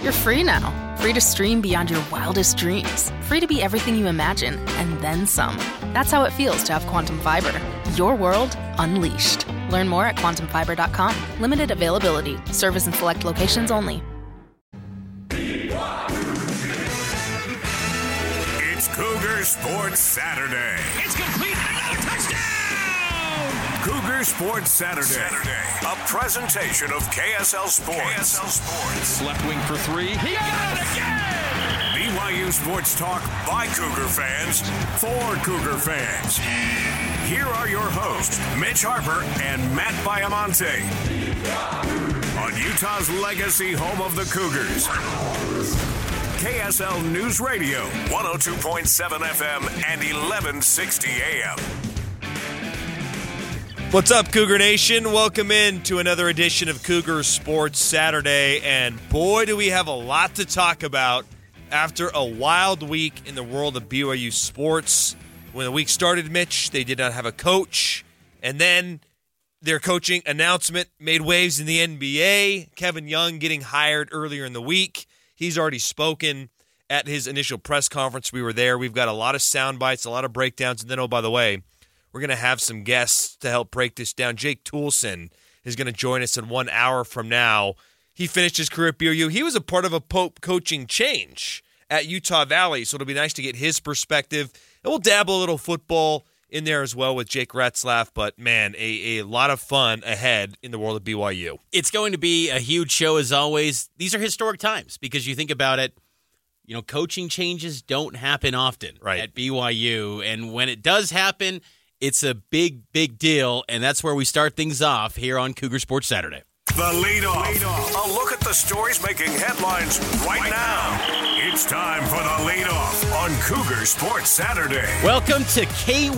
You're free now. Free to stream beyond your wildest dreams. Free to be everything you imagine, and then some. That's how it feels to have Quantum Fiber. Your world unleashed. Learn more at quantumfiber.com. Limited availability. Service in select locations only. It's Cougar Sports Saturday. It's complete and another touchdown! Cougar Sports Saturday. A presentation of KSL Sports. Left wing for three. He got it again! BYU Sports Talk by Cougar fans for Cougar fans. Here are your hosts, Mitch Harper and Matt Baiamonte. On Utah's legacy home of the Cougars. KSL News Radio, 102.7 FM and 1160 AM. What's up, Cougar Nation? Welcome in to another edition of Cougar Sports Saturday. And boy, do we have a lot to talk about after a wild week in the world of BYU sports. When the week started, Mitch, they did not have a coach. And then their coaching announcement made waves in the NBA. Kevin Young getting hired earlier in the week. He's already spoken at his initial press conference. We were there. We've got a lot of sound bites, a lot of breakdowns. And then, oh, by the way, we're going to have some guests to help break this down. Jake Toolson is going to join us in 1 hour from now. He finished his career at BYU. He was a part of a coaching change at Utah Valley, so it'll be nice to get his perspective. And we'll dabble a little football in there as well with Jake Retzlaff. But, man, a lot of fun ahead in the world of BYU. It's going to be a huge show as always. These are historic times because you think about it, you know, coaching changes don't happen often at BYU. And when it does happen, it's a big, big deal, and that's where we start things off here on Cougar Sports Saturday. The leadoff. A look at the stories making headlines right now. It's time for the leadoff on Cougar Sports Saturday. Welcome to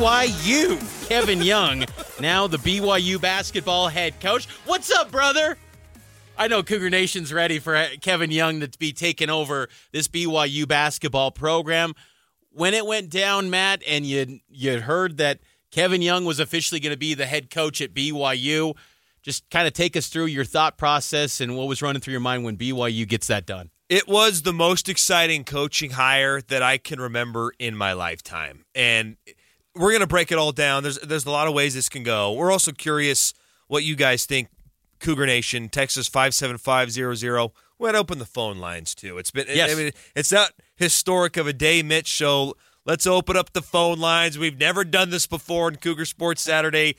KYU. Kevin Young, now the BYU basketball head coach. What's up, brother? I know Cougar Nation's ready for Kevin Young to be taking over this BYU basketball program. When it went down, Matt, and you heard that Kevin Young was officially going to be the head coach at BYU. Just kind of take us through your thought process and what was running through your mind when BYU gets that done. It was the most exciting coaching hire that I can remember in my lifetime. And we're going to break it all down. There's a lot of ways this can go. We're also curious what you guys think. Cougar Nation, Texas 57500. We're going to open the phone lines, too. It's been, yes. I mean, it's not historic of a day, Mitch, so let's open up the phone lines. We've never done this before in Cougar Sports Saturday.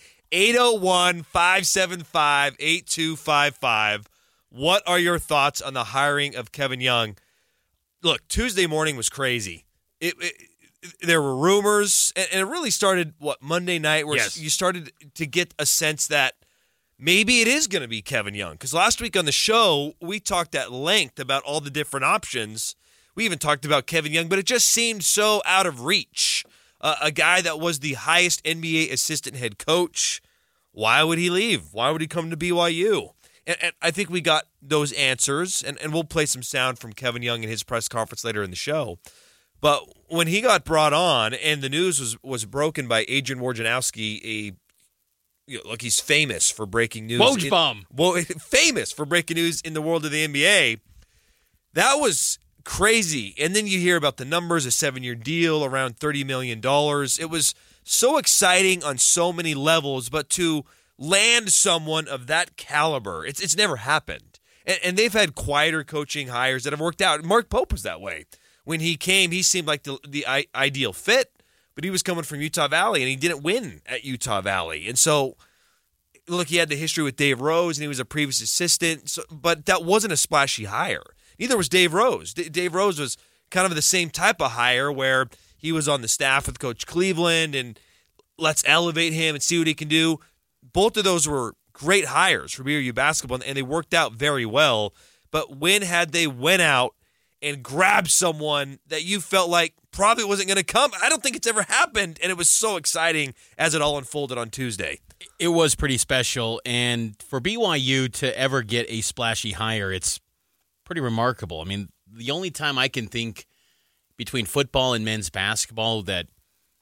801-575-8255. What are your thoughts on the hiring of Kevin Young? Look, Tuesday morning was crazy. There were rumors, and it really started, Monday night, where you started to get a sense that maybe it is going to be Kevin Young. Because last week on the show, we talked at length about all the different options. We even talked about Kevin Young, but it just seemed so out of reach. A guy that was the highest NBA assistant head coach. Why would he leave? Why would he come to BYU? And I think we got those answers, and we'll play some sound from Kevin Young in his press conference later in the show. But when he got brought on, and the news was broken by Adrian Wojnarowski, look, he's famous for breaking news. Famous for breaking news in the world of the NBA. That was crazy. And then you hear about the numbers, a 7-year deal, around $30 million. It was so exciting on so many levels, but to land someone of that caliber, it's never happened. And they've had quieter coaching hires that have worked out. Mark Pope was that way. When he came, he seemed like the ideal fit, but he was coming from Utah Valley, and he didn't win at Utah Valley. And so, look, he had the history with Dave Rose, and he was a previous assistant, but that wasn't a splashy hire. Neither was Dave Rose. Dave Rose was kind of the same type of hire where he was on the staff with Coach Cleveland and let's elevate him and see what he can do. Both of those were great hires for BYU basketball, and they worked out very well. But when had they went out and grabbed someone that you felt like probably wasn't going to come? I don't think it's ever happened, and it was so exciting as it all unfolded on Tuesday. It was pretty special, and for BYU to ever get a splashy hire, it's pretty remarkable. I mean, the only time I can think between football and men's basketball that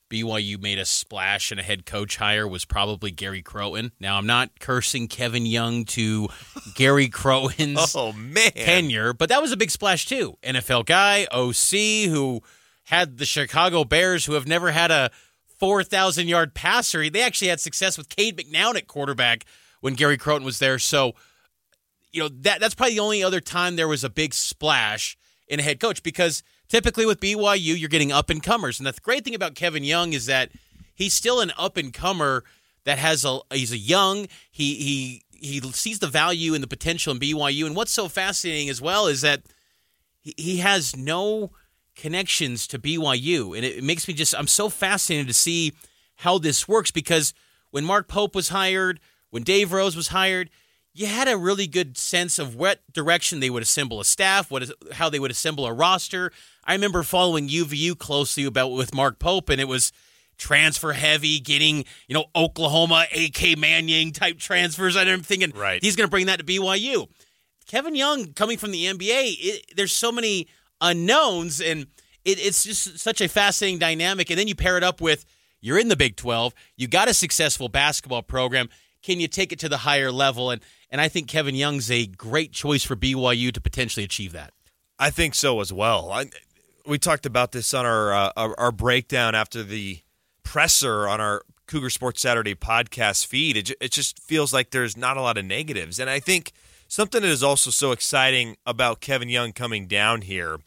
BYU made a splash and a head coach hire was probably Gary Crowton. Now, I'm not cursing Kevin Young to Gary Crowton's tenure, but that was a big splash too. NFL guy, OC, who had the Chicago Bears, who have never had a 4,000-yard passer. They actually had success with Cade McNown at quarterback when Gary Crowton was there. So, that's probably the only other time there was a big splash in a head coach, because typically with BYU, you're getting up-and-comers. And the great thing about Kevin Young is that he's still an up-and-comer that he's a young, he sees the value and the potential in BYU. And what's so fascinating as well is that he has no connections to BYU. And it makes me I'm so fascinated to see how this works, because when Mark Pope was hired, when Dave Rose was hired, you had a really good sense of what direction they would assemble a staff, how they would assemble a roster. I remember following UVU closely with Mark Pope, and it was transfer heavy, getting Oklahoma, AK Manning type transfers. I'm thinking he's going to bring that to BYU. Kevin Young coming from the NBA, there's so many unknowns, and it's just such a fascinating dynamic. And then you pair it up with you're in the Big 12, you got a successful basketball program. Can you take it to the higher level? And I think Kevin Young's a great choice for BYU to potentially achieve that. I think so as well. We talked about this on our breakdown after the presser on our Cougar Sports Saturday podcast feed. It just feels like there's not a lot of negatives. And I think something that is also so exciting about Kevin Young coming down here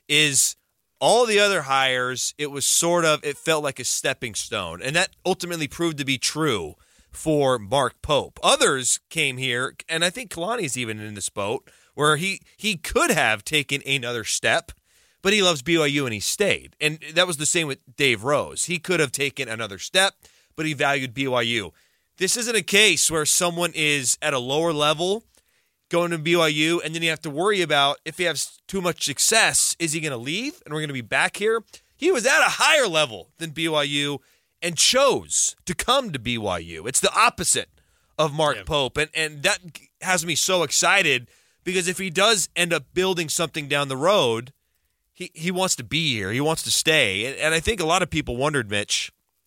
is all the other hires, it felt like a stepping stone. And that ultimately proved to be true for Mark Pope. Others came here, and I think Kalani's even in this boat, where he could have taken another step, but he loves BYU and he stayed. And that was the same with Dave Rose. He could have taken another step, but he valued BYU. This isn't a case where someone is at a lower level going to BYU, and then you have to worry about if he has too much success, is he going to leave and we're going to be back here? He was at a higher level than BYU and chose to come to BYU. It's the opposite of Mark Pope, and that has me so excited, because if he does end up building something down the road, he wants to be here. He wants to stay. And I think a lot of people wondered, Mitch,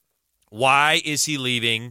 why is he leaving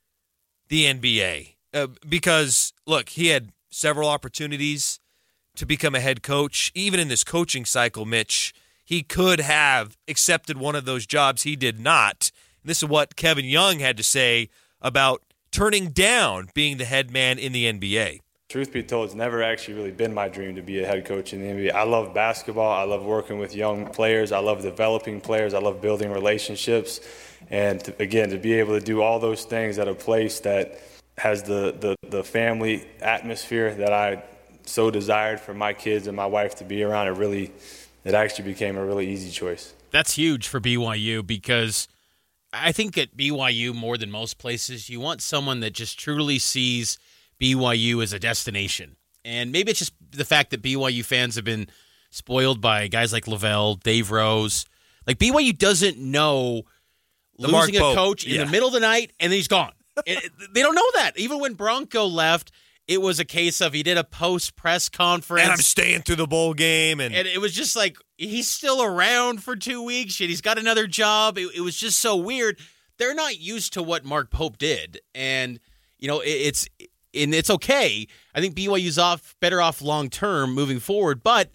the NBA? Because, look, he had several opportunities to become a head coach. Even in this coaching cycle, Mitch, he could have accepted one of those jobs. He did not. This is what Kevin Young had to say about turning down being the head man in the NBA. Truth be told, it's never actually really been my dream to be a head coach in the NBA. I love basketball. I love working with young players. I love developing players. I love building relationships. And to be able to do all those things at a place that has the family atmosphere that I so desired for my kids and my wife to be around, it actually became a really easy choice. That's huge for BYU, because I think at BYU, more than most places, you want someone that just truly sees BYU as a destination. And maybe it's just the fact that BYU fans have been spoiled by guys like Lavelle, Dave Rose. Like, BYU doesn't know losing a coach in the middle of the night and then he's gone. They don't know that. Even when Bronco left, it was a case of he did a post-press conference. And I'm staying through the bowl game. And it was just like, he's still around for 2 weeks. And he's got another job. It was just so weird. They're not used to what Mark Pope did. And, it's okay. I think BYU's better off long-term moving forward. But,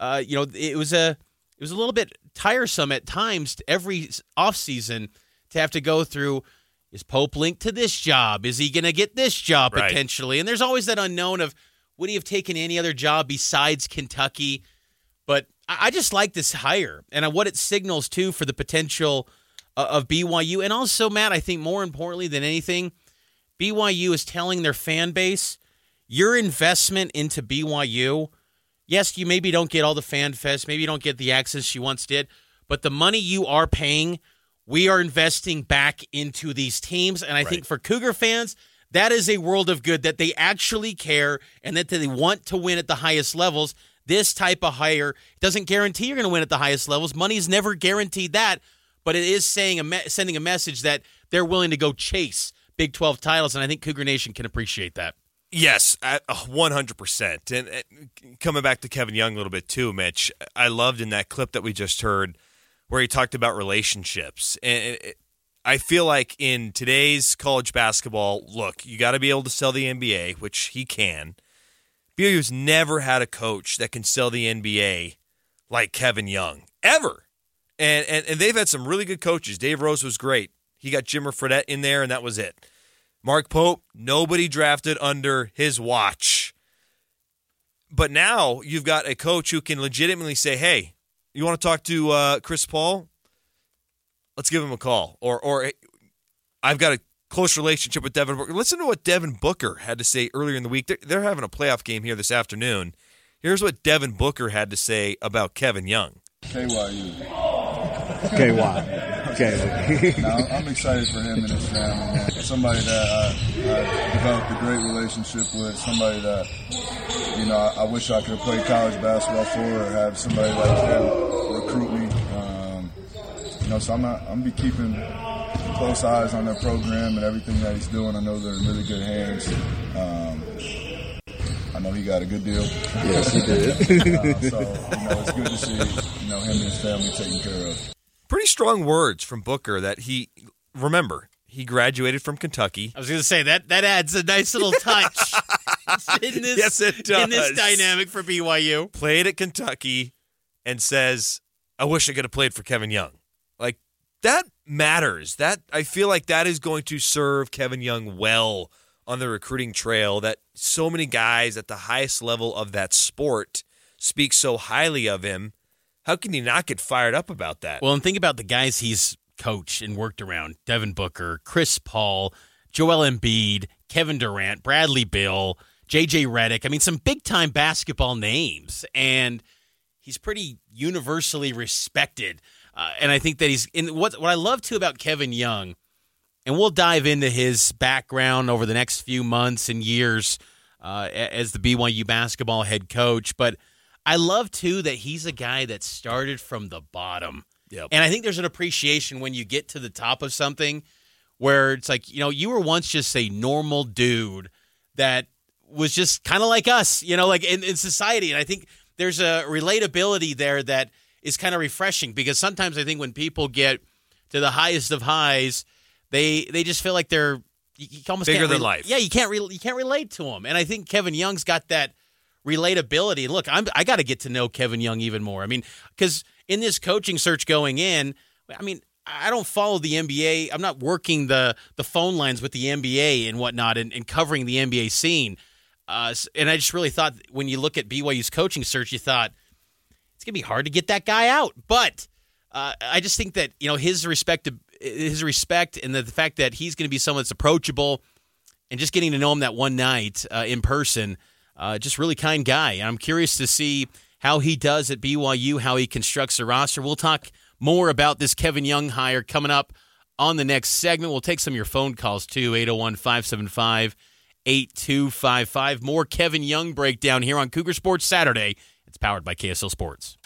it was a little bit tiresome at times every offseason to have to go through, is Pope linked to this job? Is he going to get this job potentially? And there's always that unknown of, would he have taken any other job besides Kentucky? But I just like this hire and what it signals, too, for the potential of BYU. And also, Matt, I think more importantly than anything, BYU is telling their fan base, your investment into BYU, yes, you maybe don't get all the fan fest, maybe you don't get the access you once did, but the money you are paying, we are investing back into these teams. And I think for Cougar fans, that is a world of good, that they actually care and that they want to win at the highest levels. This type of hire doesn't guarantee you're going to win at the highest levels. Money's never guaranteed that, but it is sending a message that they're willing to go chase Big 12 titles, and I think Cougar Nation can appreciate that. Yes, 100%. And coming back to Kevin Young a little bit too, Mitch, I loved in that clip that we just heard where he talked about relationships. And I feel like in today's college basketball, look, you got to be able to sell the NBA, which he can. BYU's never had a coach that can sell the NBA like Kevin Young, ever. And they've had some really good coaches. Dave Rose was great. He got Jimmer Fredette in there, and that was it. Mark Pope, nobody drafted under his watch. But now you've got a coach who can legitimately say, hey, you want to talk to Chris Paul? Let's give him a call. Or I've got a close relationship with Devin Booker. Listen to what Devin Booker had to say earlier in the week. They're having a playoff game here this afternoon. Here's what Devin Booker had to say about Kevin Young. KYU. KY. Now, I'm excited for him and his family, man. Somebody that I developed a great relationship with, somebody that, I wish I could have played college basketball for or have somebody like him recruit me. So I'm going to be keeping close eyes on their program and everything that he's doing. I know they're in really good hands. I know he got a good deal. Yes, he did. So, it's good to see, him and his family taken care of. Pretty strong words from Booker that he graduated from Kentucky. I was going to say, that adds a nice little touch in this, yes, it does. In this dynamic for BYU. Played at Kentucky and says, I wish I could have played for Kevin Young. Like, that matters. That I feel like that is going to serve Kevin Young well on the recruiting trail, that so many guys at the highest level of that sport speak so highly of him. How can you not get fired up about that? Well, and think about the guys he's coached and worked around. Devin Booker, Chris Paul, Joel Embiid, Kevin Durant, Bradley Beal, J.J. Redick. I mean, some big-time basketball names. And he's pretty universally respected. And I think that he's – what I love, too, about Kevin Young, and we'll dive into his background over the next few months and years as the BYU basketball head coach, but I love, too, that he's a guy that started from the bottom. Yep. And I think there's an appreciation when you get to the top of something where it's like, you were once just a normal dude that was just kind of like us, like in society. And I think there's a relatability there that is kind of refreshing, because sometimes I think when people get to the highest of highs, they just feel like they're you almost bigger can't than life. Yeah, you can't relate to them. And I think Kevin Young's got that relatability. And look, I got to get to know Kevin Young even more. I mean, because in this coaching search going in, I don't follow the NBA. I'm not working the phone lines with the NBA and whatnot and covering the NBA scene. And I just really thought when you look at BYU's coaching search, you thought it's going to be hard to get that guy out. But I just think that his respect and the fact that he's going to be someone that's approachable, and just getting to know him that one night in person, just really kind guy. And I'm curious to see how he does at BYU, how he constructs a roster. We'll talk more about this Kevin Young hire coming up on the next segment. We'll take some of your phone calls too, 801-575-8255. More Kevin Young breakdown here on Cougar Sports Saturday. It's powered by KSL Sports.